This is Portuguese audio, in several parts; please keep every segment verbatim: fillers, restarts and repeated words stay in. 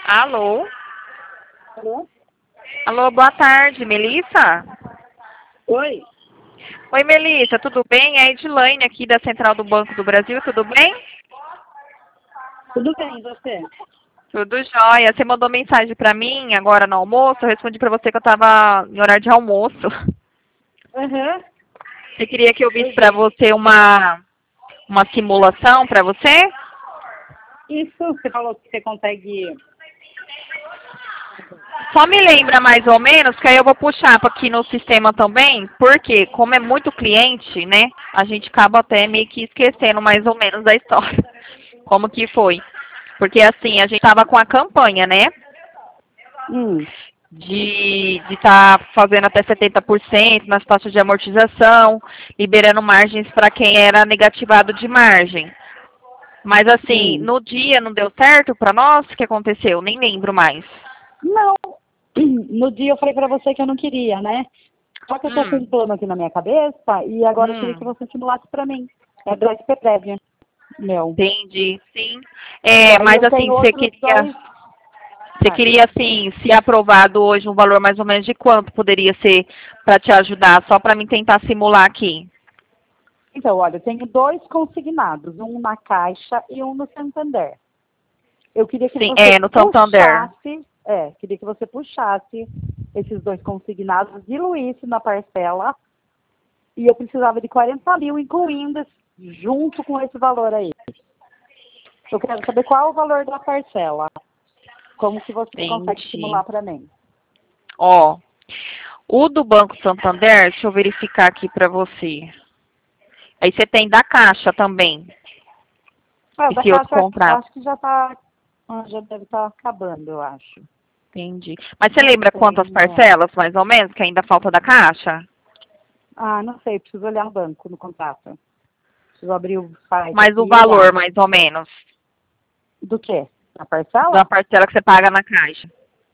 Alô? Alô? Alô, boa tarde, Melissa? Oi? Oi, Melissa, tudo bem? É a Edilane aqui da Central do Banco do Brasil, tudo bem? Tudo bem, e você? Tudo jóia. Você mandou mensagem pra mim agora no almoço, eu respondi pra você que eu tava em horário de almoço. Aham. Você queria que eu visse Pois pra é. você uma, uma simulação pra você? Isso, você falou que você consegue... Só me lembra mais ou menos, que aí eu vou puxar aqui no sistema também, porque como é muito cliente, né, a gente acaba até meio que esquecendo mais ou menos da história. Como que foi? Porque assim, a gente estava com a campanha, né, Hum. de estar fazendo até setenta por cento nas taxas de amortização, liberando margens para quem era negativado de margem. Mas assim, Hum. no dia não deu certo para nós? O que aconteceu? Nem lembro mais. Não. No dia eu falei pra você que eu não queria, né? Só que eu tô com Hum, um plano aqui na minha cabeça e agora eu queria que hum. você simulasse pra mim. É do S P Prévia, meu. Entendi, sim. E É, aí mas eu assim, tenho você outros queria, dois... você Ah, queria assim, se aprovado hoje um valor mais ou menos de quanto poderia ser para te ajudar, só para mim tentar simular aqui. então, olha, eu tenho dois consignados, um na Caixa e um no Santander. Eu queria que Sim, você é, no Santander. puxasse, é, queria que você puxasse esses dois consignados, diluísse na parcela, e eu precisava de quarenta mil, incluindo esse- junto com esse valor aí. Eu quero saber qual é o valor da parcela. Como que você consegue Entendi. simular para mim? Ó, o do Banco Santander, deixa eu verificar aqui para você. Aí você tem da Caixa também, Ah, da esse outro Caixa, contrato. acho que já tá, ah, já deve estar acabando, eu acho. Entendi. Mas você Não lembra sei, quantas não. parcelas, mais ou menos, que ainda falta da Caixa? Ah, não sei, preciso olhar no banco, no contrato. Preciso abrir o site Mas aqui o e olhar. valor, mais ou menos, Do quê? A da parcela? parcela que você paga na Caixa.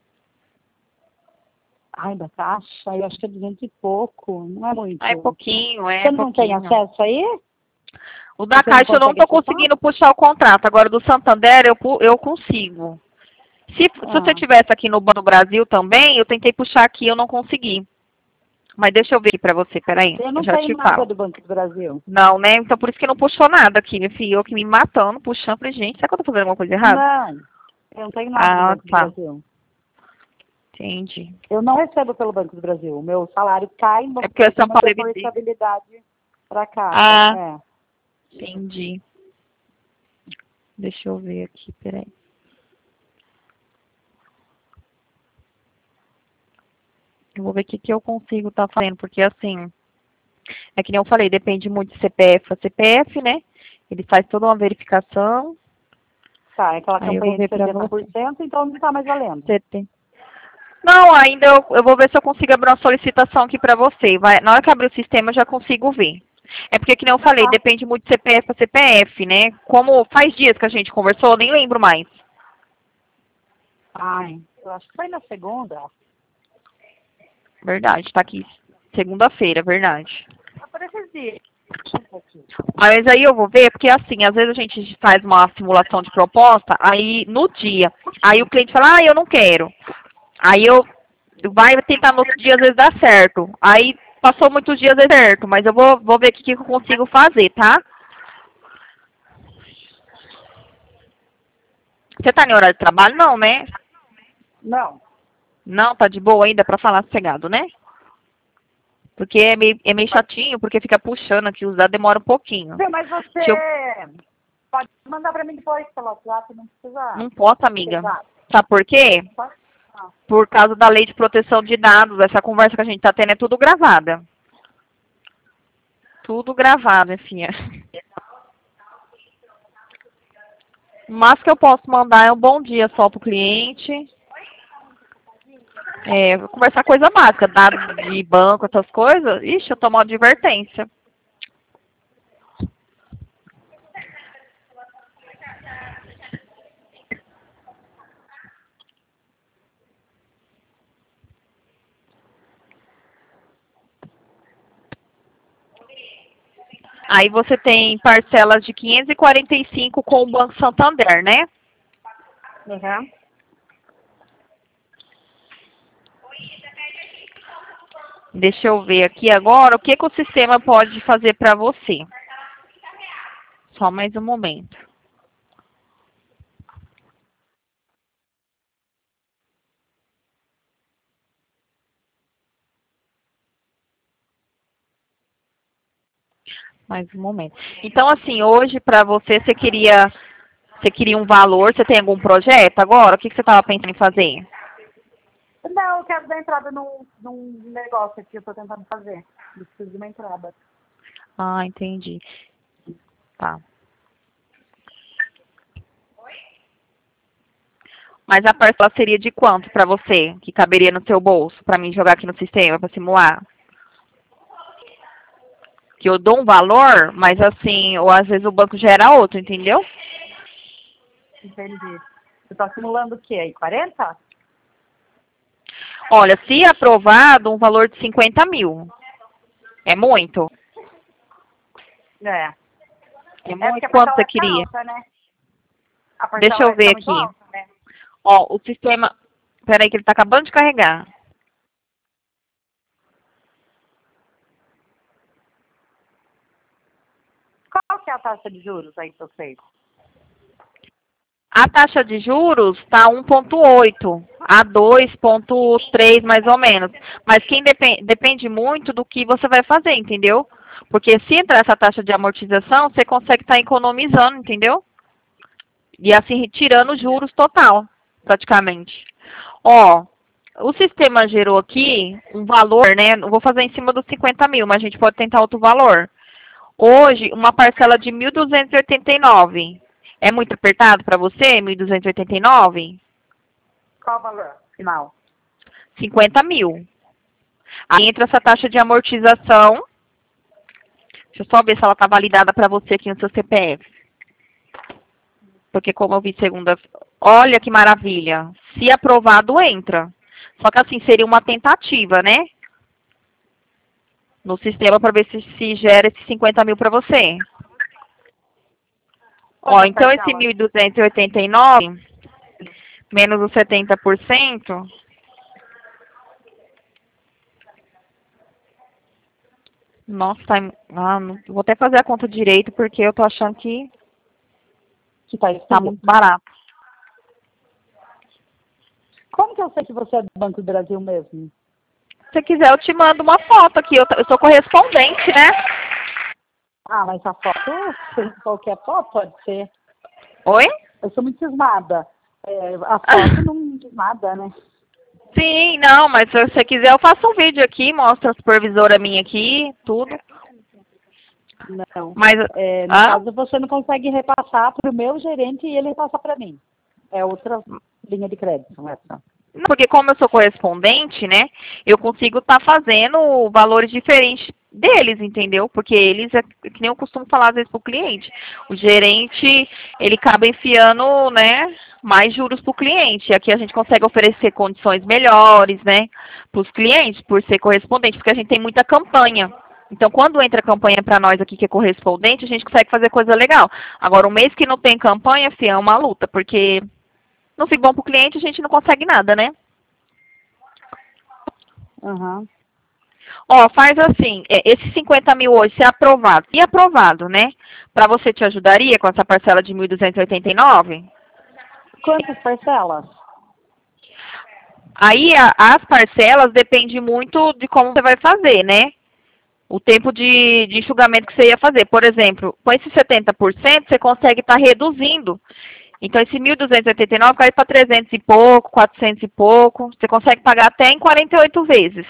Ai, da Caixa, eu acho que é duzentos e pouco, não é Ah, é muito. pouquinho, é Você não tem pouquinho. acesso aí? O da Você não Caixa eu não consegue estou acessar? conseguindo puxar o contrato. Agora, do Santander eu, pu- eu consigo. Se, se você Ah, tivesse aqui no Banco do Brasil também, eu tentei puxar aqui, eu não consegui. Mas deixa eu ver aqui pra você, peraí. eu Eu não já tenho te nada falo. do Banco do Brasil. Não, né? Então por isso que não puxou nada aqui, meu filho. Eu que me matando, puxando. Falei, gente, será que eu tô fazendo alguma coisa errada? Não, eu não tenho nada do Ah, Banco do tá. Brasil. Entendi. Eu não recebo pelo Banco do Brasil. O meu salário cai no É Banco do porque é Brasil, São mas Paulo é por Evidência. estabilidade para a Caixa. Ah, É. entendi. Deixa eu ver aqui, peraí. Eu vou ver o que, que eu consigo estar fazendo, porque assim, é que nem eu falei, depende muito de C P F a C P F, né? Ele faz toda uma verificação, Tá, é aquela aí eu vou campanha de ver pra setenta por você. cento, então não está mais valendo. Você tem. Não, ainda eu, eu vou ver se eu consigo abrir uma solicitação aqui pra você. Vai, na hora que abrir o sistema eu já consigo ver. É porque, que nem eu falei, Tá. depende muito de C P F a C P F, né? Como faz dias que a gente conversou, eu nem lembro mais. Ai, eu acho que foi na segunda. Verdade, tá aqui. Segunda-feira, verdade. Ah, por esses dias. Aqui. Mas aí eu vou ver, porque assim, às vezes a gente faz uma simulação de proposta, aí no dia, aí o cliente fala, ah, eu não quero. Aí eu vai tentar no outro dia, às vezes dá certo. Aí passou muitos dias, é certo, mas eu vou, vou ver o que, que eu consigo fazer, tá? Você tá em horário de trabalho? Não, né? Não. Não, tá de boa ainda pra falar sossegado, né? Porque é meio, é meio chatinho, porque fica puxando aqui, os dados demora um pouquinho. Viu, mas Deixa eu, você pode mandar para mim depois pelo WhatsApp, não precisa não posso, amiga. pesar. Sabe por quê? Pode? Ah, Por causa da lei de proteção de dados. Essa conversa que a gente tá tendo é tudo gravada. Tudo gravado, minha filha. Mas que eu posso mandar é um bom dia só pro cliente. É, vou conversar coisa básica, dados de banco, essas coisas. Ixi, eu tomo uma advertência. Aí você tem parcelas de quinhentos e quarenta e cinco com o Banco Santander, né? uhum. Deixa eu ver aqui agora o que, que o sistema pode fazer para você. Só mais um momento. Mais um momento. Então, assim, hoje para você, você queria, você queria um valor, você tem algum projeto agora? O que, que você estava pensando em fazer? Não, eu quero dar entrada num, num negócio aqui que eu tô tentando fazer. Eu preciso de uma entrada. Ah, entendi. Tá. Mas a parcela seria de quanto para você, que caberia no seu bolso, para mim jogar aqui no sistema, para simular? Que eu dou um valor, mas assim, ou às vezes o banco gera outro, entendeu? Entendi. Você tá simulando o quê aí? quarenta? Olha, se aprovado, um valor de cinquenta mil. É muito? É. É É muito? porque a Quanto parcela você vai ficar queria? alta, né? A parcela Deixa eu vai ficar ver muito aqui. alta, né? Ó, o sistema... Peraí que ele tá acabando de carregar. Qual que é a taxa de juros aí que eu sei? A taxa de juros está um vírgula oito a dois vírgula três mais ou menos. Mas quem depende, depende muito do que você vai fazer, entendeu? Porque se entrar essa taxa de amortização, você consegue estar economizando, entendeu? E assim tirando os juros total, praticamente. Ó, o sistema gerou aqui um valor, né? Não vou fazer em cima dos cinquenta mil, mas a gente pode tentar outro valor. Hoje, uma parcela de mil duzentos e oitenta e nove. É muito apertado para você, mil duzentos e oitenta e nove? Qual o valor final? cinquenta mil. Aí entra essa taxa de amortização. Deixa eu só ver se ela está validada para você aqui no seu C P F. Porque como eu vi segunda... Olha que maravilha. Se aprovado, entra. Só que assim, seria uma tentativa, né? No sistema para ver se, se gera esses cinquenta mil para você. Ó, Quantas então esse parcelas? mil duzentos e oitenta e nove, menos os setenta por cento... Nossa, tá... Ah, não... Vou até fazer a conta direito, porque eu tô achando que Que tá tá escrito. muito barato. Como que eu sei que você é do Banco do Brasil mesmo? Se você quiser, eu te mando uma foto aqui. Eu, eu sou correspondente, né? Ah, mas a foto, qualquer foto pode ser. Oi? Eu sou muito cismada. É, a foto não diz nada, né? Sim, não, mas se você quiser, eu faço um vídeo aqui, mostro a supervisora minha aqui, tudo. Não. Mas, É, no ah? caso, você não consegue repassar para o meu gerente e ele repassa para mim. É outra linha de crédito, essa. Porque como eu sou correspondente, né, eu consigo estar fazendo valores diferentes deles, entendeu? Porque eles, é que nem eu costumo falar às vezes pro cliente, o gerente, ele acaba enfiando, né, mais juros pro cliente. Aqui a gente consegue oferecer condições melhores, né, pros clientes, por ser correspondente, porque a gente tem muita campanha. Então, quando entra campanha para nós aqui que é correspondente, a gente consegue fazer coisa legal. Agora, um mês que não tem campanha, filho, é uma luta, porque não fica bom pro cliente, a gente não consegue nada, né? Uhum. Ó, faz assim, é, esse cinquenta mil hoje, se é aprovado, se aprovado, né? Para você te ajudaria com essa parcela de mil duzentos e oitenta e nove? Quantas parcelas? Aí a, as parcelas dependem muito de como você vai fazer, né? O tempo de, de enxugamento que você ia fazer. Por exemplo, com esse setenta por cento, você consegue estar reduzindo. Então, esse mil duzentos e oitenta e nove cai para trezentos e pouco, quatrocentos e pouco. Você consegue pagar até em quarenta e oito vezes.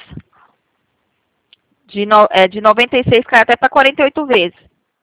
De, no, é, de noventa e seis cai até para quarenta e oito vezes.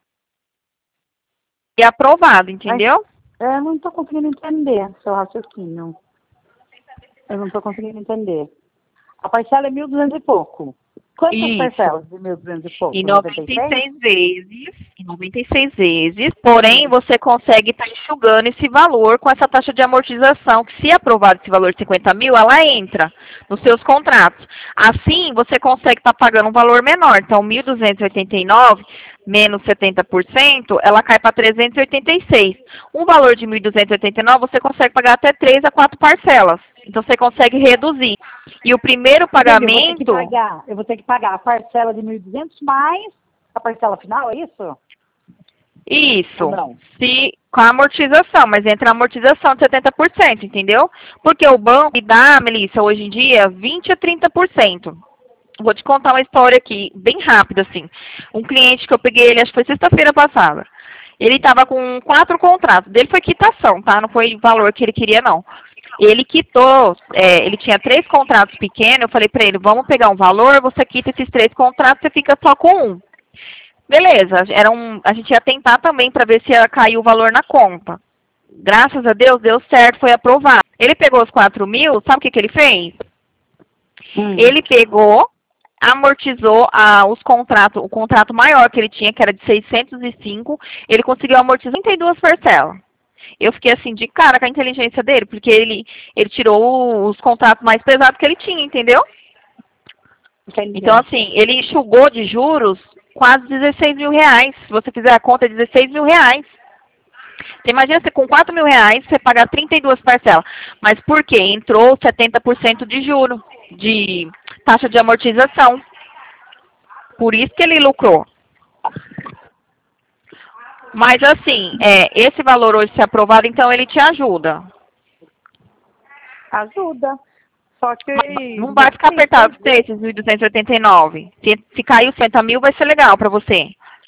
E aprovado, entendeu? Ai, eu não estou conseguindo entender seu raciocínio. Eu não estou conseguindo entender. A parcela é mil e duzentos e pouco. Quantas Isso. parcelas de mil e duzentos e pouco? E noventa e seis vezes, e noventa e seis vezes, porém você consegue estar enxugando esse valor com essa taxa de amortização, que se aprovado esse valor de cinquenta mil, ela entra nos seus contratos. Assim, você consegue estar pagando um valor menor. Então, mil duzentos e oitenta e nove menos setenta por cento, ela cai para trezentos e oitenta e seis. Um valor de mil duzentos e oitenta e nove, você consegue pagar até três a quatro parcelas. Então, você consegue reduzir. E o primeiro pagamento... Eu vou ter que pagar, eu vou ter que pagar a parcela de mil e duzentos mais a parcela final, é isso? Isso. Não. Se, com a amortização, mas entra a amortização de setenta por cento, entendeu? Porque o banco dá, Melissa, hoje em dia, vinte a trinta por cento. Vou te contar uma história aqui, bem rápida, assim. Um cliente que eu peguei, ele acho que foi sexta-feira passada. Ele estava com quatro contratos. Dele foi quitação, tá? Não foi o valor que ele queria, não. Ele quitou, é, ele tinha três contratos pequenos. Eu falei para ele, vamos pegar um valor, você quita esses três contratos, você fica só com um. Beleza, era um, a gente ia tentar também para ver se ia cair o valor na conta. Graças a Deus, deu certo, foi aprovado. Ele pegou os quatro mil, sabe o que, que ele fez? Hum. Ele pegou, amortizou ah, os contratos, o contrato maior que ele tinha, que era de seiscentos e cinco, ele conseguiu amortizar trinta e duas parcelas. Eu fiquei assim de cara com a inteligência dele, porque ele, ele tirou os contratos mais pesados que ele tinha, entendeu? Entendi. Então, assim, ele enxugou de juros quase dezesseis mil reais. Se você fizer a conta, é dezesseis mil reais. Você imagina, você com quatro mil reais, você pagar trinta e duas parcelas. Mas por quê? Entrou setenta por cento de juro, de taxa de amortização. Por isso que ele lucrou. Mas assim, é, esse valor hoje, se aprovado, então ele te ajuda. Ajuda. Só que... Mas não vai ficar sim, apertado para esses mil duzentos e oitenta e nove. Se, se cair os setenta mil, vai ser legal para você.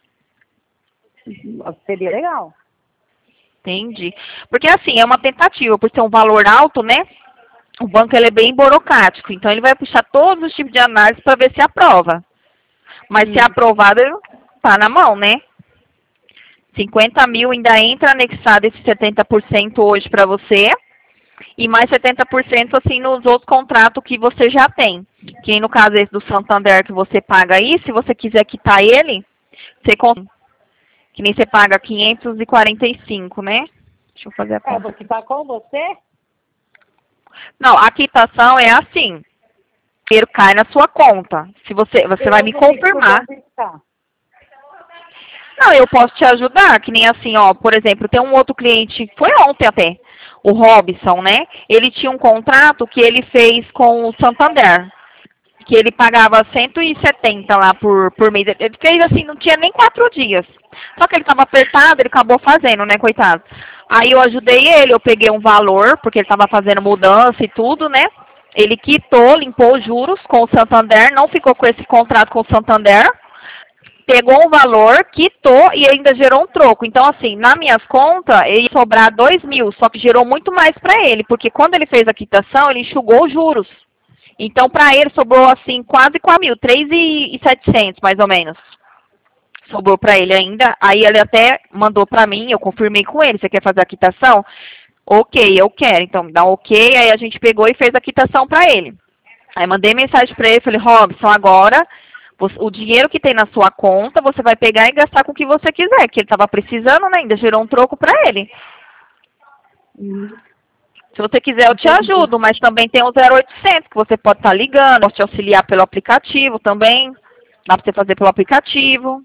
seria legal. Entendi. Porque assim, é uma tentativa, por ser um valor alto, né? O banco ele é bem burocrático, então ele vai puxar todos os tipos de análise para ver se aprova. Mas Hum. se aprovado, tá na mão, né? cinquenta mil ainda entra anexado esse setenta por cento hoje para você. E mais setenta por cento assim nos outros contratos que você já tem. Que no caso esse do Santander que você paga aí, se você quiser quitar ele, você consegue. Que nem você paga quinhentos e quarenta e cinco, né? Deixa eu fazer a conta. É, vou quitar com você? Não, a quitação é assim. O dinheiro cai na sua conta. Se você, você Eu vai me vou ter que confirmar. depositar. Não, eu posso te ajudar, que nem assim, ó, por exemplo, tem um outro cliente, foi ontem até, o Robson, né? Ele tinha um contrato que ele fez com o Santander, que ele pagava cento e setenta lá por, por mês. Ele fez assim, não tinha nem quatro dias. Só que ele estava apertado, ele acabou fazendo, né, coitado. Aí eu ajudei ele, eu peguei um valor, porque ele estava fazendo mudança e tudo, né? Ele quitou, limpou os juros com o Santander, não ficou com esse contrato com o Santander. Pegou um valor, quitou e ainda gerou um troco. Então, assim, nas minhas contas, ele ia sobrar dois mil, só que gerou muito mais para ele, porque quando ele fez a quitação, ele enxugou os juros. Então, para ele, sobrou, assim, quase quatro mil, três mil e setecentos, mais ou menos. Sobrou para ele ainda. Aí ele até mandou para mim, eu confirmei com ele, você quer fazer a quitação? Ok, eu quero. Então, me dá um ok. Aí a gente pegou e fez a quitação para ele. Aí mandei mensagem para ele, falei, Robson, agora... o dinheiro que tem na sua conta, você vai pegar e gastar com o que você quiser, que ele estava precisando, né? Ainda gerou um troco para ele. Hum. Se você quiser, eu te ajudo, mas também tem o zero oitocentos, que você pode estar tá ligando, posso te auxiliar pelo aplicativo também. Dá para você fazer pelo aplicativo.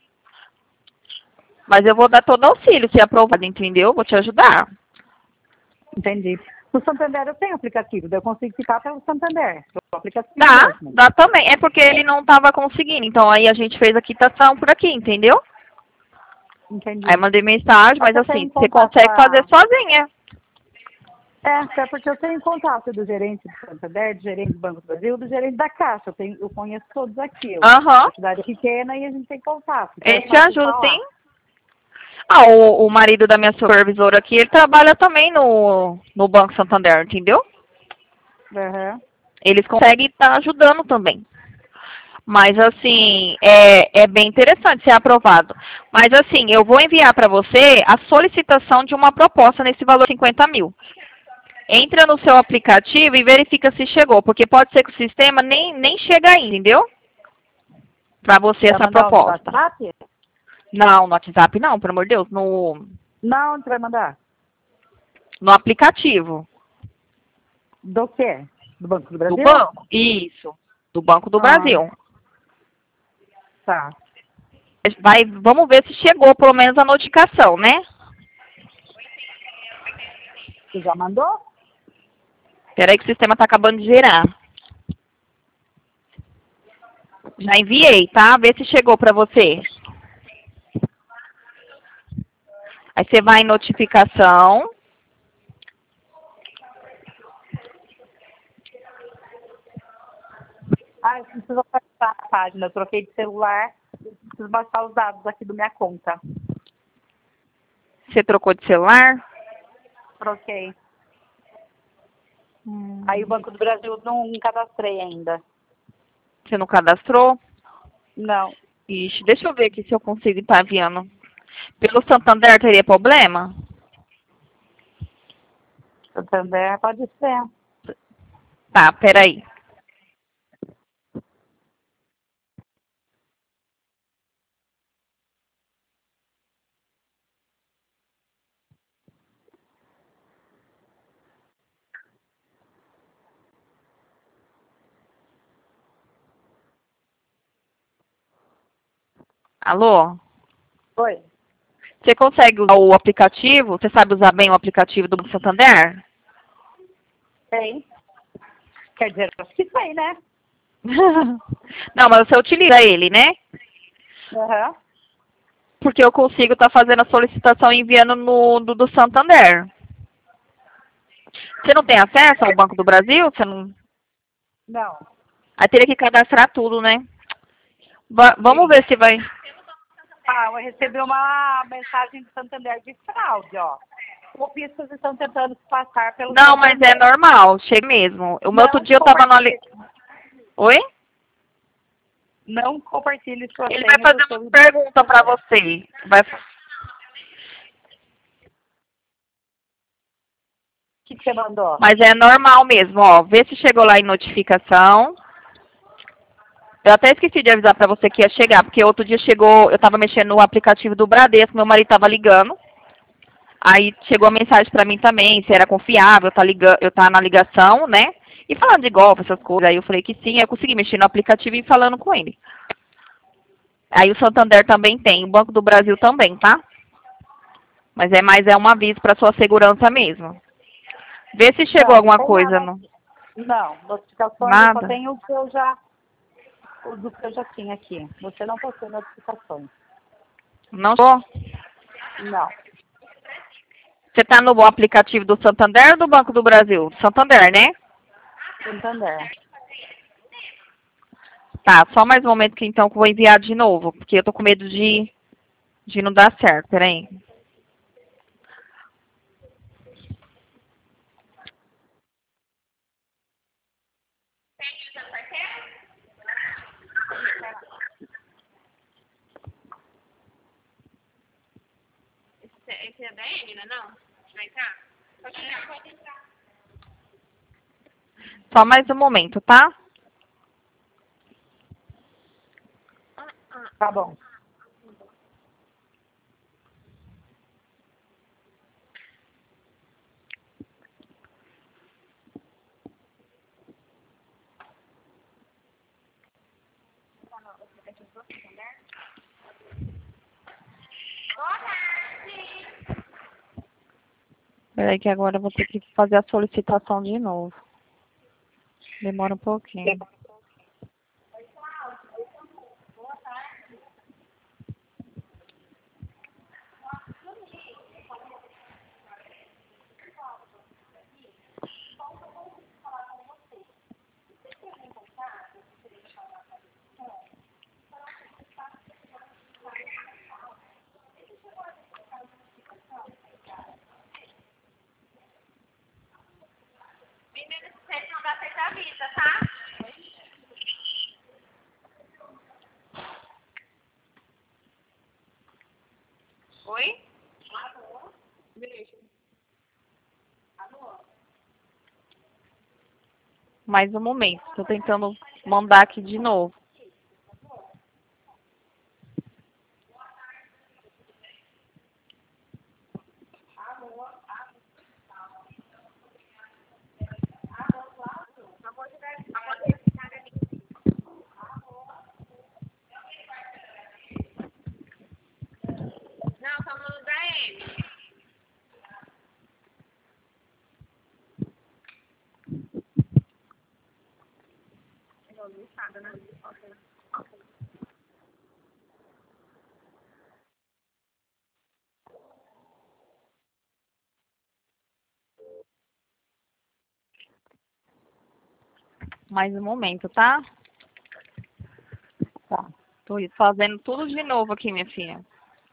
Mas eu vou dar todo auxílio, se aprovado, entendeu? Vou te ajudar. Entendi. No Santander eu tenho aplicativo, daí eu consigo ficar pelo Santander. Pelo aplicativo Dá, mesmo. dá também. É porque ele não estava conseguindo, então aí a gente fez a quitação por aqui, entendeu? Entendi. Aí mandei mensagem, mas Você assim, tem você contato consegue com a- fazer sozinha. É, até porque eu tenho contato do gerente do Santander, do gerente do Banco do Brasil, do gerente da Caixa. Eu, tenho, eu conheço todos aqui. Eu- Aham. A cidade é pequena e a gente tem contato. Então Ele é te fácil ajuda, falar. sim. Ah, o, o marido da minha supervisora aqui, ele trabalha também no, no Banco Santander, entendeu? Uhum. Eles conseguem estar ajudando também. Mas, assim, é, é bem interessante ser aprovado. Mas, assim, eu vou enviar para você a solicitação de uma proposta nesse valor de cinquenta mil. Entra no seu aplicativo e verifica se chegou, porque pode ser que o sistema nem, nem chega aí, entendeu? Para você Vai essa mandar no proposta. WhatsApp? Não, no WhatsApp não, pelo amor de Deus. No, Não, onde vai mandar? no aplicativo Do quê? Do Banco do Brasil? do banco. Isso, do Banco do Ah. Brasil. Tá. vai, vamos ver se chegou pelo menos a notificação, né? Você já mandou? Espera aí que o sistema está acabando de gerar. Já enviei, tá? Vê se chegou para você. Aí você vai em notificação. Ah, eu preciso passar a página. Eu troquei de celular. Eu preciso baixar os dados aqui da minha conta. Você trocou de celular? Troquei. Hum. Aí o Banco do Brasil não cadastrei ainda. Você não cadastrou? Não. Ixi, deixa eu ver aqui se eu consigo estar enviando. Pelo Santander teria problema? Santander pode ser. Tá, peraí. Alô? Oi. Você consegue usar o aplicativo? Você sabe usar bem o aplicativo do Banco Santander? Tem. Quer dizer, acho que tem, né? Não, mas você utiliza ele, né? Aham. Porque eu consigo estar fazendo a solicitação e enviando no do, do Santander. Você não tem acesso ao Banco do Brasil? Você não... Não. Aí teria que cadastrar tudo, né? Va- vamos ver se vai... Ah, eu recebi uma mensagem do Santander de fraude, ó. Golpistas estão tentando se passar pelo Não, mas é Santander. normal, chega mesmo. O meu outro Não dia eu tava no... ali- compartilhe, Oi? não compartilhe sua Ele vai senha do fazer seu uma pergunta pra Santander. você. Vai... O que, que você mandou? Mas é normal mesmo, ó. Vê se chegou lá em notificação. Eu até esqueci de avisar pra você que ia chegar, porque outro dia chegou, eu tava mexendo no aplicativo do Bradesco, meu marido tava ligando. Aí chegou a mensagem pra mim também, se era confiável, tá ligando, eu tá na ligação, né? E falando de golpe, essas coisas. Aí eu falei que sim, eu consegui mexer no aplicativo e ir falando com ele. Aí o Santander também tem, o Banco do Brasil também, tá? Mas é mais é um aviso pra sua segurança mesmo. Vê se chegou Não, não alguma tem coisa nada no... aqui. Não, notificações eu só Nada? tenho o que eu já, o do que eu já tinha aqui. Você não passou notificações. Não chegou? Não, Você tá no aplicativo do Santander ou do Banco do Brasil? Santander, né? Santander. Tá, só mais um momento que então que eu vou enviar de novo, porque eu tô com medo de, de não dar certo. Peraí. Esse é da Emina, não? Vai cá? Pode entrar. Só mais um momento, tá? Tá bom. Peraí que agora eu vou ter que fazer a solicitação de novo. Demora um pouquinho. Meninas, vocês não dá certa avisa, tá? Oi? Mais um momento. Tô tentando mandar aqui de novo. Mais um momento, tá? Tá. Tô fazendo tudo de novo aqui, minha filha.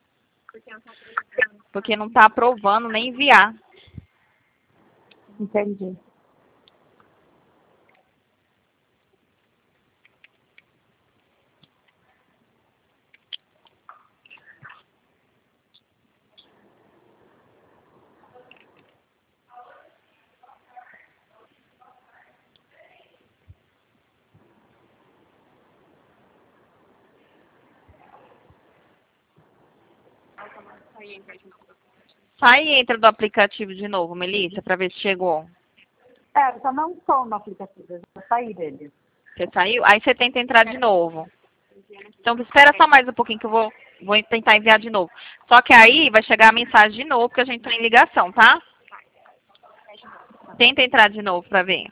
Porque não tá aprovando nem enviar. Entendi. Sai e entra do aplicativo de novo, Melissa, pra ver se chegou. É, eu só não estou no aplicativo, eu já saí dele. Você saiu? Aí você tenta entrar de novo. Então espera só mais um pouquinho que eu vou, vou tentar enviar de novo. Só que aí vai chegar a mensagem de novo, porque a gente tá em ligação, tá? Tenta entrar de novo pra ver.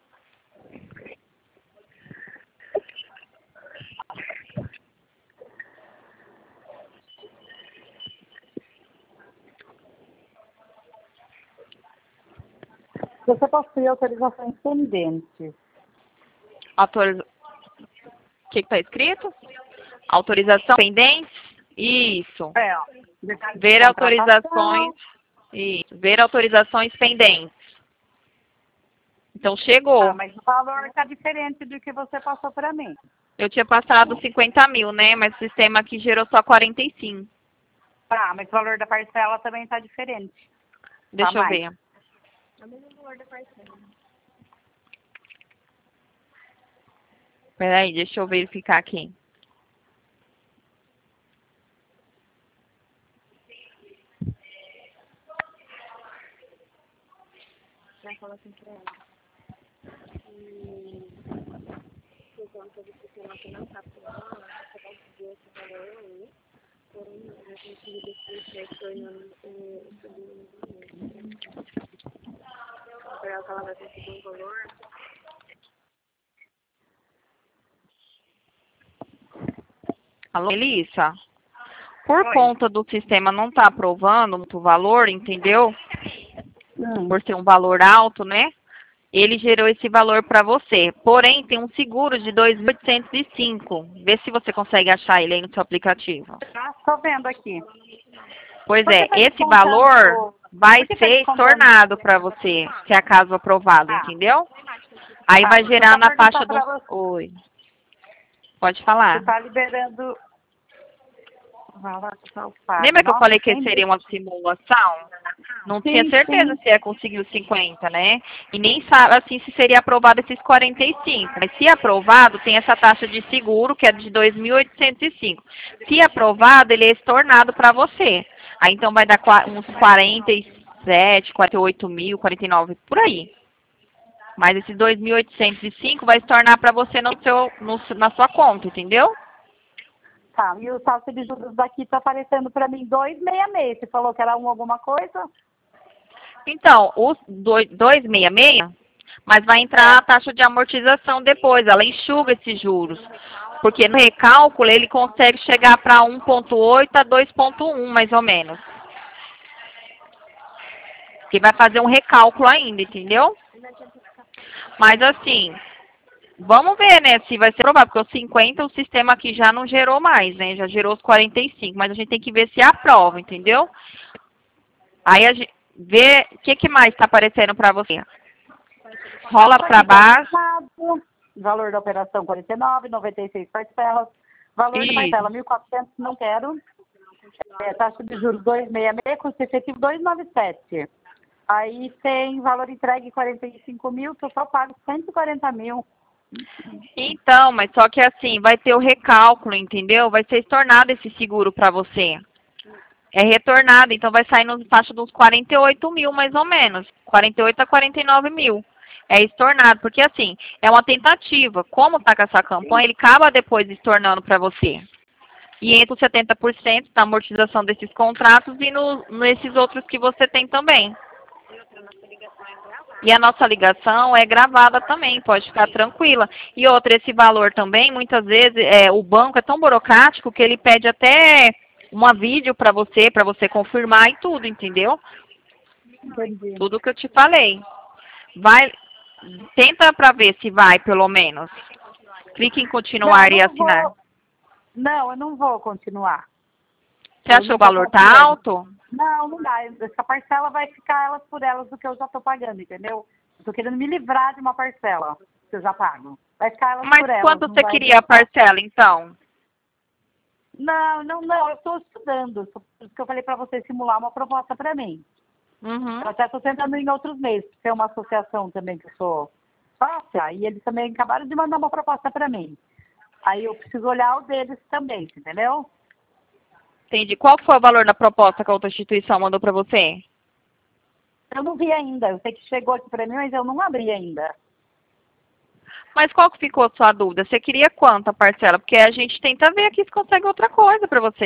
Você possui autorizações pendentes. Autoriza... O que está escrito? Autorização pendente? Isso. É, ó. Detalhe de Ver contratação. autorizações. Isso. Ver autorizações pendentes. Então chegou. Ah, mas o valor está diferente do que você passou para mim. Eu tinha passado cinquenta mil, né? Mas o sistema aqui gerou só quarenta e cinco. Tá, mas o valor da parcela também está diferente. Deixa Tá eu mais. ver. Peraí, deixa eu verificar aqui. Vai falar assim pra ela. E por conta do sistema que não está pronto, você vai dizer esse valor aí. Porém, a gente decidiu se tornando o segundo. Para ela que ela vai conseguir um valor. Alô, Melissa? Por Oi. conta do sistema não estar aprovando muito valor, entendeu? Hum. Por ser um valor alto, né? Ele gerou esse valor para você. Porém, tem um seguro de dois mil oitocentos e cinco. Vê se você consegue achar ele aí no seu aplicativo. Ah, tô vendo aqui. Pois Por que é, tá esse descontando- valor vai por que tá ser descontando? estornado para você, se é caso aprovado, Ah. entendeu? Aí Tá, vai deixa eu gerar só na faixa perguntar do... pra você. Oi. Pode falar. Você tá liberando... Vai lá, tá o pago. Lembra que eu Nossa, falei que quem seria uma simulação? Não Sim, tinha certeza sim. se ia conseguir os cinquenta, né? E nem sabe assim se seria aprovado esses quarenta e cinco. Mas se aprovado, tem essa taxa de seguro que é de dois mil oitocentos e cinco. Se aprovado, ele é estornado para você. Aí então vai dar qua- uns quarenta e sete, quarenta e oito mil, quarenta e nove, por aí. Mas esses dois mil oitocentos e cinco vai se tornar para você no seu, no, na sua conta, entendeu? Tá, e o taxa de juros daqui tá aparecendo para mim dois vírgula sessenta e seis. Você falou que era um alguma coisa? Então, os dois- duzentos e sessenta e seis, mas vai entrar a taxa de amortização depois, ela enxuga esses juros. Porque no recálculo ele consegue chegar para um ponto oito a dois ponto um, mais ou menos. Que vai fazer um recálculo ainda, entendeu? Mas assim, vamos ver, né, se vai ser provável, porque os cinquenta o sistema aqui já não gerou mais, né? Já gerou os quarenta e cinco, mas a gente tem que ver se aprova, entendeu? Aí a gente vê o que, que mais está aparecendo para você. Rola Tá para aqui, baixo. contratado, valor da operação quarenta e nove, noventa e seis parcelas. Valor de Isso. parcela mil e quatrocentos, não quero. É, taxa de juros dois vírgula sessenta e seis, custo efetivo dois vírgula noventa e sete. Aí tem valor entregue quarenta e cinco mil, que eu só pago cento e quarenta mil. Então, mas só que assim, vai ter o recálculo, entendeu? Vai ser estornado esse seguro para você. É retornado, então vai sair no faixa dos quarenta e oito mil, mais ou menos. quarenta e oito a quarenta e nove mil. É estornado, porque assim, é uma tentativa. Como tá com essa campanha, ele acaba depois estornando para você. E entra os setenta por cento da amortização desses contratos e no, nesses outros que você tem também. E a nossa ligação é gravada também, pode ficar tranquila. E outra, esse valor também, muitas vezes, é, o banco é tão burocrático que ele pede até uma vídeo para você, para você confirmar e tudo, entendeu? Entendi. Tudo que eu te falei. Vai, tenta para ver se vai, pelo menos. Clique em continuar Não, e eu não assinar. vou. Não, eu não vou continuar. Você Eu acha não o tô valor tá confiando. alto? Não, não dá. Essa parcela vai ficar elas por elas do que eu já estou pagando, entendeu? Eu tô querendo me livrar de uma parcela que eu já pago. Vai ficar elas Mas por elas. quanto Não você vai queria a adiantar. parcela, então? Não, não, não. Eu estou estudando. Por isso que eu falei para você simular uma proposta para mim. Uhum. Eu até estou tentando em outros meses. Tem uma associação também que eu sou sócia e eles também acabaram de mandar uma proposta para mim. Aí eu preciso olhar o deles também, entendeu? Entendi. Qual que foi o valor da proposta que a outra instituição mandou para você? Eu não vi ainda. Eu sei que chegou aqui para mim, mas eu não abri ainda. Mas qual que ficou a sua dúvida? Você queria quanto a parcela? Porque a gente tenta ver aqui se consegue outra coisa para você.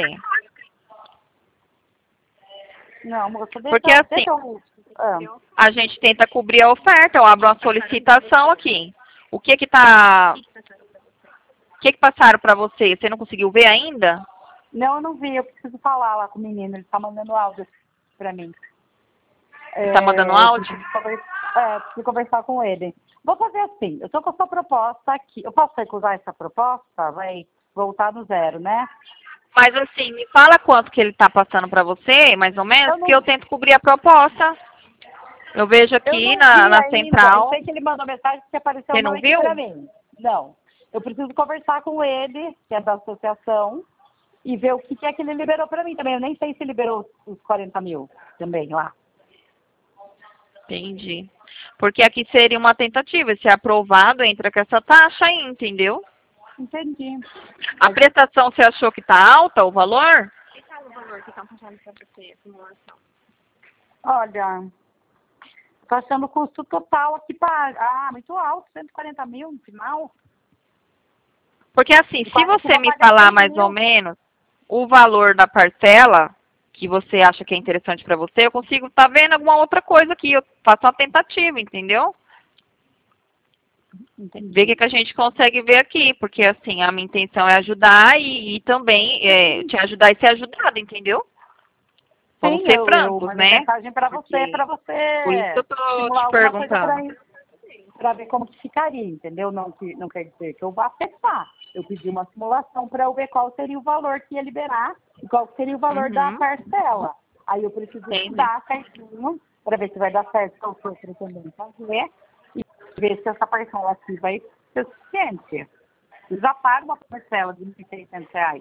Não, moça, deixa, Porque assim, deixa eu... Ah, a gente tenta cobrir a oferta, eu abro uma solicitação aqui. O que que tá... O que que passaram para você? Você não conseguiu ver ainda? não, eu não vi. Eu preciso falar lá com o menino. Ele está mandando áudio para mim. Você tá mandando É, eu áudio? preciso conversar, é, preciso conversar com ele. Vou fazer assim. Eu estou com a sua proposta aqui. Eu posso recusar essa proposta? Vai voltar do zero, né? Mas assim, me fala quanto que ele tá passando para você, mais ou menos, Eu que não, eu tento cobrir a proposta. Eu vejo eu aqui não na, vi na ainda. Eu central. sei que ele mandou mensagem que apareceu Você uma não aqui viu? para mim. Não. Eu preciso conversar com ele, que é da associação, e ver o que, que é que ele liberou para mim também. Eu nem sei se liberou os quarenta mil também lá. Entendi. Porque aqui seria uma tentativa. Se é aprovado, entra com essa taxa aí, entendeu? Entendi. A prestação, você achou que tá alta o valor? E qual o valor que estão passando para você, a simulação? Olha, tô achando o custo total aqui para... Ah, muito alto, cento e quarenta mil no final. Porque assim, se Quase que você vou me pagar falar cem mais ou mil. menos o valor da parcela que você acha que é interessante para você, eu consigo estar vendo alguma outra coisa aqui. Eu faço uma tentativa, entendeu? Entendi. Ver o que, que a gente consegue ver aqui. Porque assim, a minha intenção é ajudar e, e também é, te ajudar e ser ajudada, entendeu? Vamos Sim, ser eu, eu francos, mandei né? mensagem para você, Porque para por isso que você eu tô simular te alguma coisa perguntando. para mim, para ver como que ficaria, entendeu? Não, que, não quer dizer que eu vá aceitar. Eu pedi uma simulação para eu ver qual seria o valor que ia liberar e qual seria o valor da Uhum. parcela. Aí eu preciso Entendi. estudar certinho para ver se vai dar certo com o outro também fazer e ver se essa parcela aqui vai ser suficiente. Eu já pago uma parcela de mil e seiscentos reais.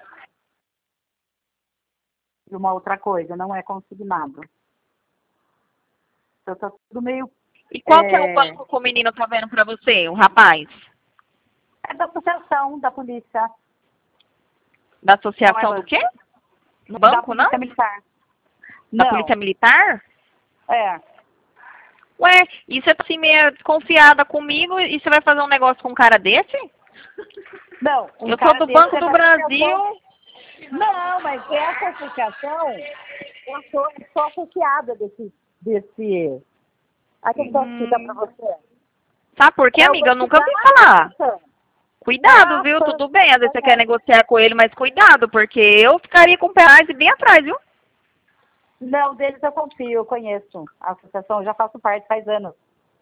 E uma outra coisa, não é consignado. Então tá tudo meio... E qual que é o É, banco que o menino tá vendo pra você, o rapaz? é da associação da polícia. Da Não associação é do quê? No da banco, não? polícia militar. Da Não, polícia militar? é. Ué, e você tá assim meio desconfiada comigo e você vai fazer um negócio com um cara desse? Não, um Eu sou cara do desse Banco é do da Brasil. associação. Não, mas essa associação, eu sou, sou associada desse... desse... Aqui eu posso explicar para Hum, você. sabe por quê, É o amiga? Eu banco nunca da ouvi falar. Ação. Cuidado, Da viu? Ação. Tudo bem, às vezes você quer É. negociar com ele, mas cuidado, porque eu ficaria com o pé atrás e bem atrás, viu? Não, deles eu confio, eu conheço. A associação, eu já faço parte faz anos.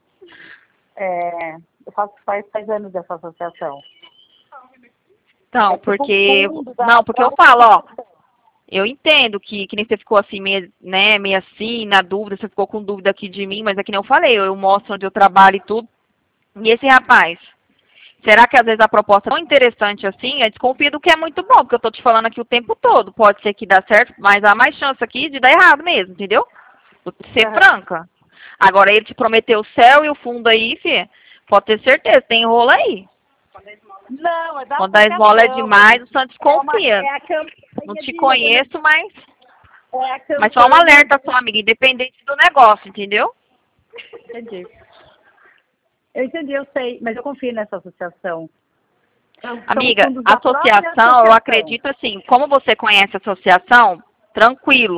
É, eu faço parte faz anos dessa associação. Então, É tipo porque... um fundo da Não, porque eu própria falo, ó, associação. eu entendo que, que nem você ficou assim, meio, né, meio assim, na dúvida, você ficou com dúvida aqui de mim, mas é que nem eu falei, eu, eu mostro onde eu trabalho e tudo. E esse rapaz, será que às vezes a proposta é tão interessante assim? Eu desconfio do que é muito bom, porque eu tô te falando aqui o tempo todo. Pode ser que dá certo, mas há mais chance aqui de dar errado mesmo, entendeu? Vou ser Aham. franca. Agora ele te prometeu o céu e o fundo aí, filha, pode ter certeza, tem rolo aí. Não, é da Quando a esmola é associação. demais, o santo É, uma, desconfia. é a campanha Não te de... conheço, mas... É a Mas só um campanha... alerta só, amiga, independente do negócio, entendeu? Entendi. Eu entendi, eu sei, mas eu confio nessa associação. São Amiga, fundos da própria associação, eu associação. acredito assim, como você conhece a associação, tranquilo.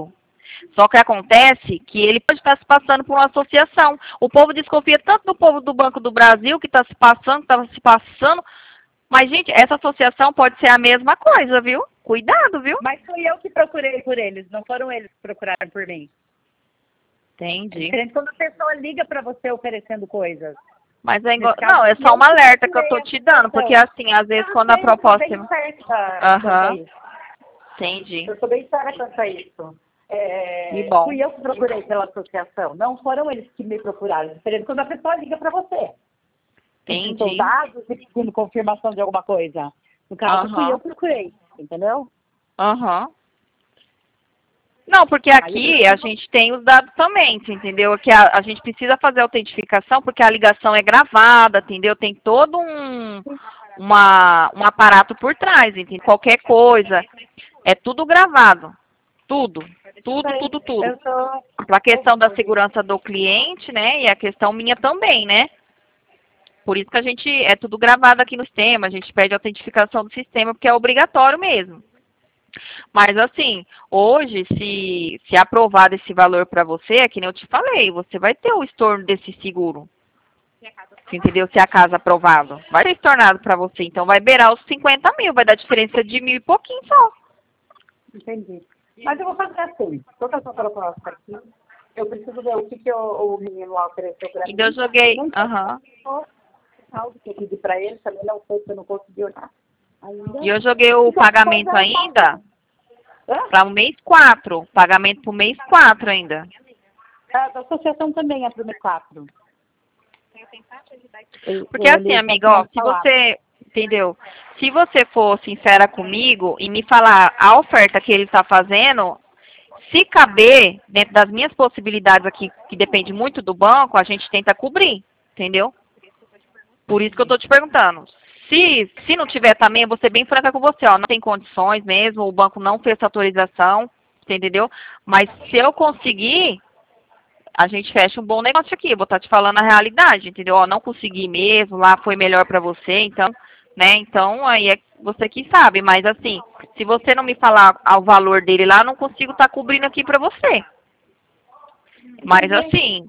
Só que acontece que ele pode estar se passando por uma associação. O povo desconfia tanto do povo do Banco do Brasil, que está se passando, está se passando. Mas, gente, essa associação pode ser a mesma coisa, viu? Cuidado, viu? Mas fui eu que procurei por eles, não foram eles que procuraram por mim. Entendi. É diferente quando a pessoa liga para você oferecendo coisas. Mas é igual... caso, Não, é só eu um alerta que eu procurei tô te dando, porque assim, às vezes quando a proposta... Eu sou bem certa Aham. quanto a isso. Entendi. Eu sou bem séria quanto a isso. É, E bom. fui eu que procurei pela associação, não foram eles que me procuraram. Diferente quando a pessoa liga para você. Entendi. Pedindo dados e pedindo confirmação de alguma coisa. No caso, Aham. fui eu que procurei, entendeu? Aham. Não, porque aqui a gente tem os dados também, você entendeu? Que a, a gente precisa fazer a autentificação porque a ligação é gravada, entendeu? Tem todo um, uma, um aparato por trás, entendeu? Qualquer coisa, é tudo gravado. Tudo, tudo, tudo, tudo. Eu tô... Para a questão da segurança do cliente, né? E a questão minha também, né? Por isso que a gente, é tudo gravado aqui no sistema, a gente pede a autentificação do sistema, porque é obrigatório mesmo. Mas assim, hoje, se, se aprovado esse valor para você, é que nem eu te falei, você vai ter o estorno desse seguro. Entendeu? Se a casa aprovado. Vai ser estornado para você, então vai beirar os cinquenta mil, vai dar diferença de mil e pouquinho só. Entendi. Mas eu vou fazer assim, toda essa proposta aqui, eu preciso ver o que, que o, o menino lá ofereceu para mim. E eu joguei, aham. Uhum. O que eu pedi para ele, também não sei se eu não consegui olhar. Ainda. E eu joguei o pagamento ainda para o mês quatro. Pagamento para o mês quatro ainda. A da associação também é para o mês quatro. Porque assim, amiga, ó, se você, entendeu? Se você for sincera comigo e me falar a oferta que ele está fazendo, se caber dentro das minhas possibilidades aqui, que depende muito do banco, a gente tenta cobrir, entendeu? Por isso que eu tô te perguntando. Se, se não tiver também, eu vou ser bem franca com você, ó, não tem condições mesmo, o banco não fez essa autorização, entendeu? Mas se eu conseguir, a gente fecha um bom negócio aqui, eu vou estar te falando a realidade, entendeu? Ó, não consegui mesmo, lá foi melhor pra você, então, né? Então, aí é você que sabe, mas assim, se você não me falar o valor dele lá, eu não consigo estar cobrindo aqui pra você. Mas assim,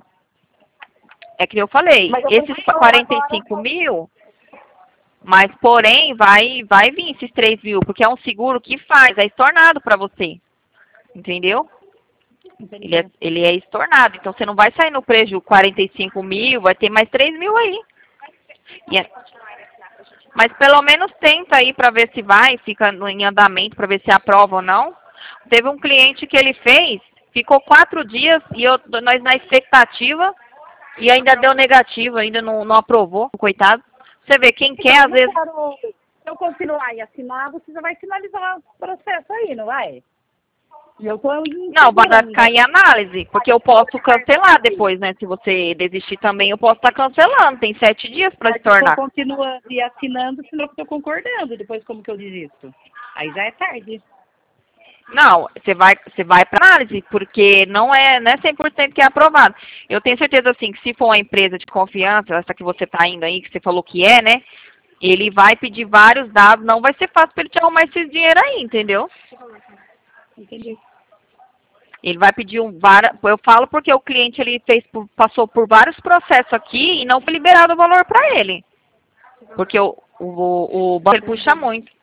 é que eu falei, esses quarenta e cinco mil, mas porém vai, vai vir esses três mil, porque é um seguro que faz, é estornado para você, entendeu? Ele é, ele é estornado, então você não vai sair no prejuízo quarenta e cinco mil, vai ter mais três mil aí. E é, mas pelo menos tenta aí para ver se vai, fica no, em andamento para ver se aprova ou não. Teve um cliente que ele fez, ficou quatro dias e eu, nós na expectativa, e ainda deu negativo, ainda não, não aprovou, coitado. Você vê, quem quer, às vezes... Se eu continuar e assinar, você já vai finalizar o processo aí, não vai? E eu tô não, vai ficar em análise, porque eu posso cancelar depois, né? Se você desistir também, eu posso estar cancelando. Tem sete dias para se tornar. Eu continuo e assinando, senão eu estou concordando. Depois, como que eu desisto? Aí já é tarde. Não, você vai, você vai para análise, porque não é, não é cem por cento que é aprovado. Eu tenho certeza, assim, que se for uma empresa de confiança, essa que você está indo aí, que você falou que é, né? Ele vai pedir vários dados, não vai ser fácil para ele te arrumar esse dinheiro aí, entendeu? Entendi. Ele vai pedir um várias, eu falo porque o cliente ele fez, passou por vários processos aqui e não foi liberado o valor para ele. Porque o, o, o banco ele puxa muito.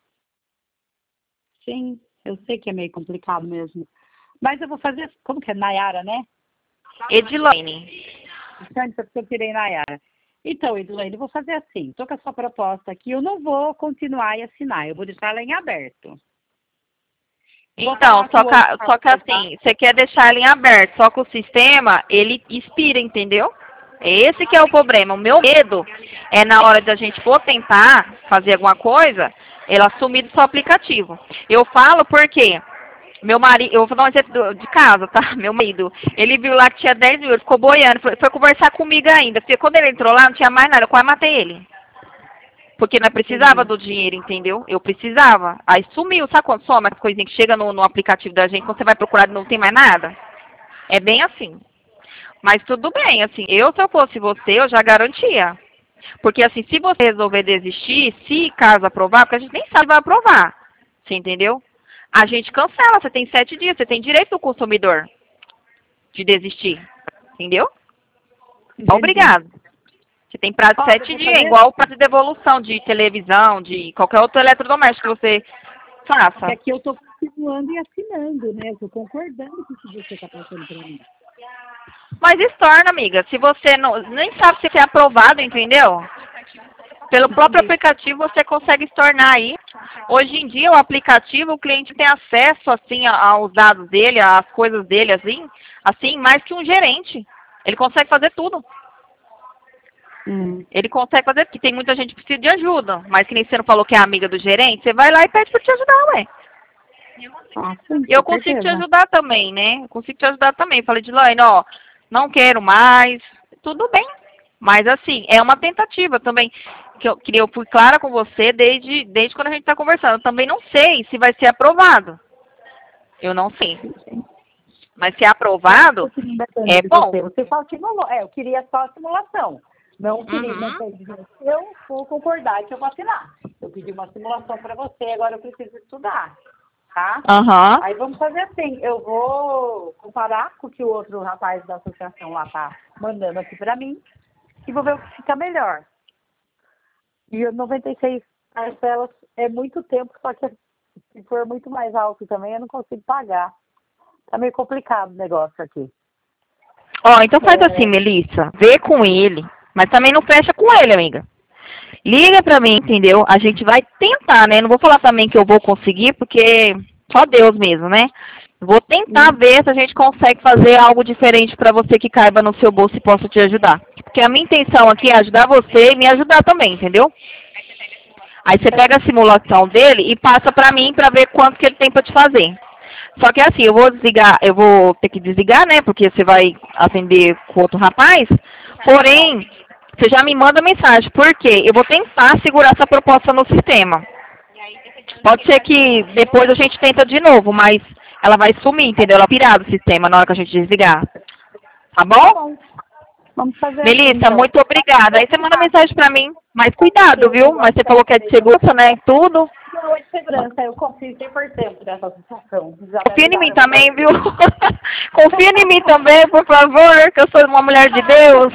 Sim. Eu sei que é meio complicado mesmo. Mas eu vou fazer... Como que é? Nayara, né? Edilene. Então, eu tirei Nayara. Então, Edilene, eu vou fazer assim. Estou com a sua proposta aqui. Eu não vou continuar e assinar. Eu vou deixar ela em aberto. Então, só que, só que assim, você quer deixar ela em aberto. Só que o sistema, ele expira, entendeu? Esse que é o problema. O meu medo é na hora de a gente for tentar fazer alguma coisa... ela sumir do seu aplicativo. Eu falo porque meu marido, eu vou dar um exemplo de casa, tá? Meu marido, ele viu lá que tinha dez mil, ele ficou boiando, foi, foi conversar comigo ainda. Porque quando ele entrou lá, não tinha mais nada, eu quase matei ele. Porque nós precisava do dinheiro, entendeu? Eu precisava. Aí sumiu, sabe quando soma as coisinhas que chegam no, no aplicativo da gente, quando você vai procurar não tem mais nada? É bem assim. Mas tudo bem, assim, eu se eu fosse você, eu já garantia. Porque, assim, se você resolver desistir, se caso aprovar, porque a gente nem sabe se vai aprovar, você entendeu? a gente cancela. Você tem sete dias, você tem direito do consumidor de desistir. Entendeu? Entendi. Obrigado. Você tem prazo de Ó, sete eu vou dias, fazer- igual o prazo de devolução de televisão, de qualquer outro eletrodoméstico que você faça. Porque aqui eu estou continuando e assinando, né? Eu estou concordando com o que você está passando para mim. Mas estorna, amiga. Se você não, nem sabe se é aprovado, entendeu? Pelo próprio aplicativo você consegue estornar aí. Hoje em dia o aplicativo, o cliente tem acesso assim a- aos dados dele, às coisas dele, assim, assim, mais que um gerente. Ele consegue fazer tudo. Hum. Ele consegue fazer, porque tem muita gente que precisa de ajuda. Mas que nem você não falou que é amiga do gerente, você vai lá e pede pra te ajudar, ué. Ah, sim, Eu com consigo te certeza. ajudar também, né? Eu consigo te ajudar também. Falei, Dilaine, ó, não quero mais. Tudo bem. Mas assim, é uma tentativa também. Que eu, que eu fui clara com você desde, desde quando a gente está conversando. Eu também não sei se vai ser aprovado. Eu não sei. Mas se é aprovado, Eu queria bastante é de bom. Você. você só simulou. É, eu queria só a simulação. Não queria, Uhum. não sei dizer, se eu for concordar que eu vou assinar. Eu pedi uma simulação para você, agora eu preciso estudar, tá? Aham. Aí vamos fazer assim, eu vou comparar com o que o outro rapaz da associação lá tá mandando aqui para mim e vou ver o que fica melhor. E o noventa e seis parcelas é muito tempo, só que se for muito mais alto também eu não consigo pagar. Tá meio complicado o negócio aqui. Ó, então faz É. assim, Melissa. Vê com ele. Mas também não fecha com ele, amiga. Liga pra mim, entendeu? A gente vai tentar, né? Não vou falar também que eu vou conseguir, porque só Deus mesmo, né? Vou tentar Hum. ver se a gente consegue fazer algo diferente pra você que caiba no seu bolso e possa te ajudar. Porque a minha intenção aqui é ajudar você e me ajudar também, entendeu? Aí você pega a simulação dele e passa pra mim pra ver quanto que ele tem pra te fazer. Só que assim, eu vou desligar, eu vou ter que desligar, né? Porque você vai atender com outro rapaz. Porém, você já me manda mensagem. Por quê? Eu vou tentar segurar essa proposta no sistema. Pode ser que depois a gente tenta de novo, mas ela vai sumir, entendeu? Ela pirar do sistema na hora que a gente desligar. Tá Tá bom? bom. Vamos fazer assim, Melissa, então. muito obrigada. Aí você manda mensagem pra mim. Mas cuidado, viu? Mas você falou que é de segurança, né? Tudo. Não, é de segurança, eu confio cem por cento nessa associação. Confia em mim também, viu? Confia em mim também, por favor, que eu sou uma mulher de Deus.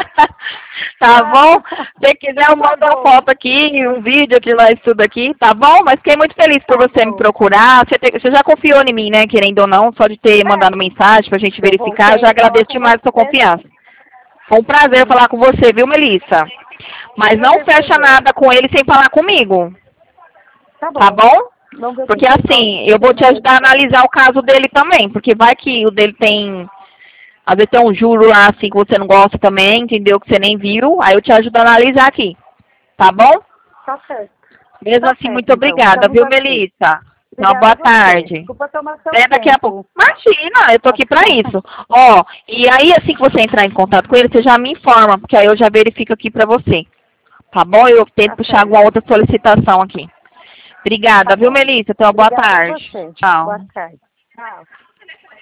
Tá bom? Se quiser, eu mando uma foto aqui, um vídeo que nós tudo aqui, tá bom? Mas fiquei muito feliz por você me procurar. Você, te- você já confiou em mim, né? Querendo ou não, só de ter mandado mensagem pra gente verificar, eu já agradeço demais a sua confiança. Foi um prazer falar com você, viu, Melissa? Mas não fecha nada com ele sem falar comigo, Tá bom. tá bom? Vamos ver o Porque que assim, que eu vou te vai ajudar a analisar o caso dele também, porque vai que o dele tem, às vezes tem um juro lá assim que você não gosta também, entendeu? Que você nem viu, aí eu te ajudo a analisar aqui, tá bom? Tá certo. Mesmo Tá assim, certo, muito então. obrigada, Estamos viu, aqui. Melissa? Uma Obrigada boa a você. tarde. Desculpa tomar seu Até daqui a tempo. pouco. Imagina, eu tô aqui pra isso. Ó, e aí assim que você entrar em contato com ele, você já me informa, porque aí eu já verifico aqui pra você. Tá bom? Eu tento Tá puxar certo. alguma outra solicitação aqui. Obrigada, Tá viu, bom. Melissa? Então, boa Obrigada a tarde. você. Tchau. Boa tarde. Tchau.